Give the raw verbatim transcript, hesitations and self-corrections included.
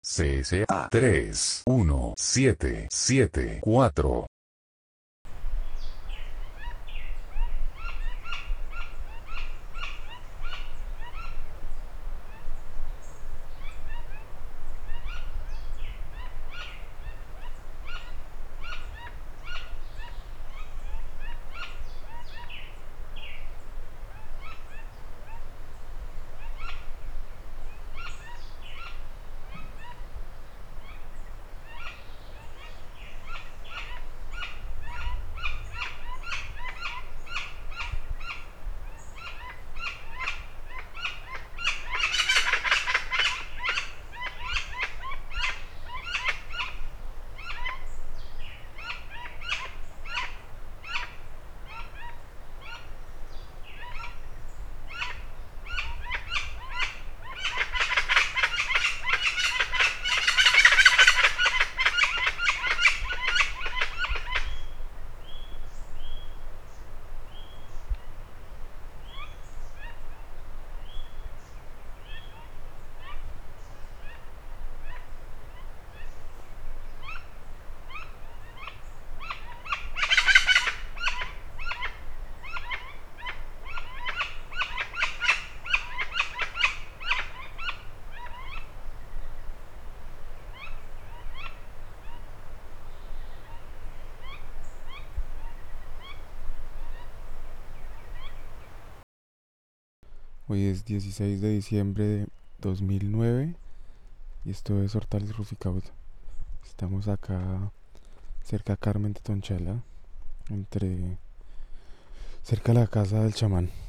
C S A tres uno siete siete cuatro. Hoy es dieciséis de diciembre de dos mil nueve y esto es Hortales Ruficaut. Estamos acá cerca de Carmen de Tonchela, entre cerca de la casa del chamán.